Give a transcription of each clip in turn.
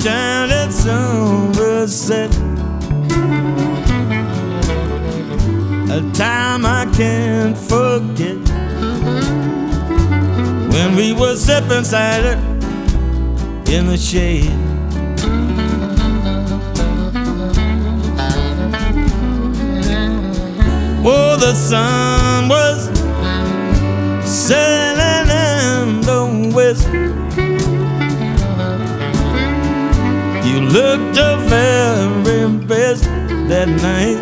down at Somerset, a time I can't forget, when we were sipping cider in the shade. Oh, the sun was setting in the west. You looked the very best that night.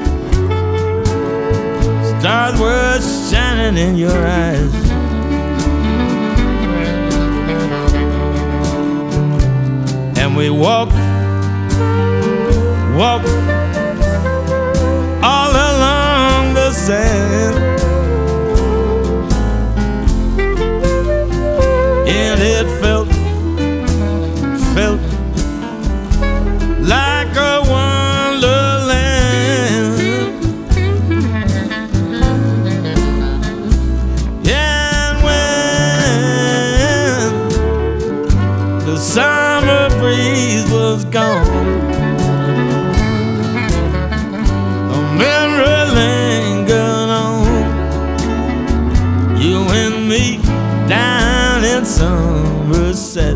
Stars were shining in your eyes. And we walked all along the sand, and it felt like a wonderland. And when the summer breeze was gone, a memory lingered on, you and me down in Somerset.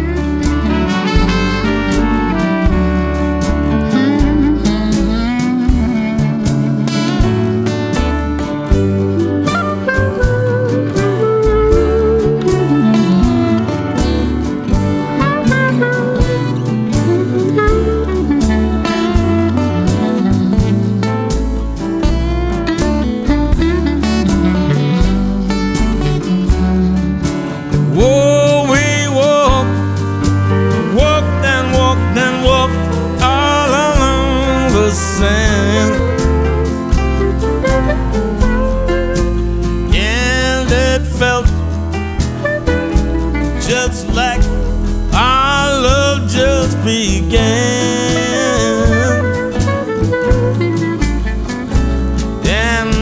And it felt just like our love just began. And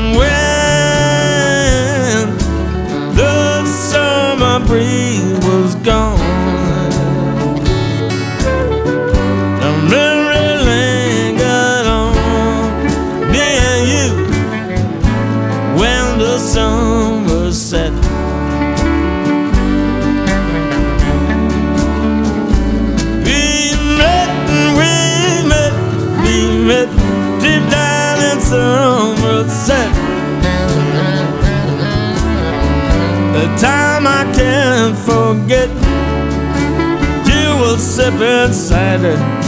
when the summer breeze was gone, Somerset. We met deep down in Somerset, the time I can't forget. You were sipping cider